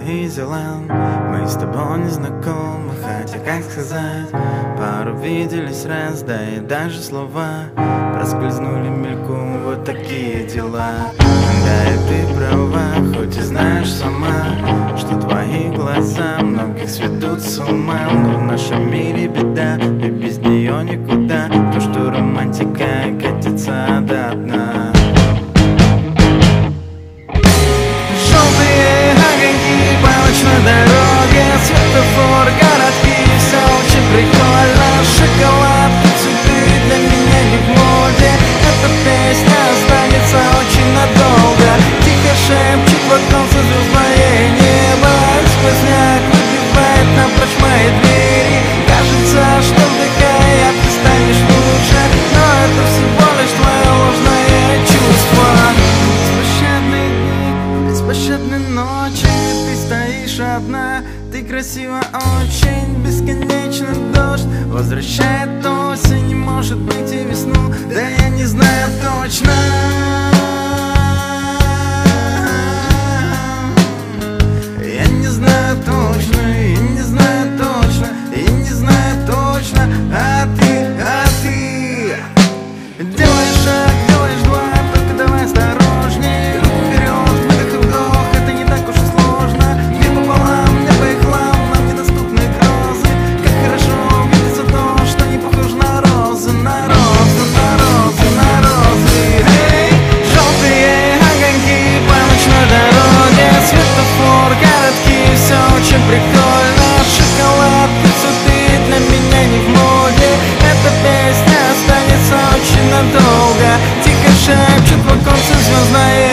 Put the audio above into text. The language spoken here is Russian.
Изилэн. Мы с тобой не знакомы, хотя как сказать, пару виделись раз, да и даже слова проскользнули мельком, вот такие дела. Да и ты права, хоть и знаешь сама, что твои глаза многих сведут с ума. Но в нашем мире беда, и без нее никуда, то, что романтика катится до дна. Желтые огоньки по ночной дороге, светофор, городки, все очень прикольно. Шоколадки, цветы для меня не в моде, эта песня останется очень надолго. Тихо шепчет в оконце звездное небо, сквозняк выбивает напрочь мои двери. Кажется, что вдыхая ты станешь лучше, но это всего лишь твое ложное чувство. Беспощадные дни, беспощадные ночи, ты стоишь одна, ты красива очень. Бесконечный дождь возвращает осень, может быть и весну, да я не знаю точно. Я не знаю точно, я не знаю точно, я не знаю точно. А ты делаешь шаг, делаешь два, только давай осторожней. Руку вперед, выдох и вдох, это не так уж и сложно. Мир пополам, небо и хлам, нам недоступны грозы. Как хорошо видится то, что не похоже на розы, на розы, на розы, на розы. Эй, желтые огоньки по ночной дороге, светофор, городки, все очень прикольно. Шоколадки, цветы для меня не в моде, эта песня останется очень надолго. Тихо шепчет в оконце звездное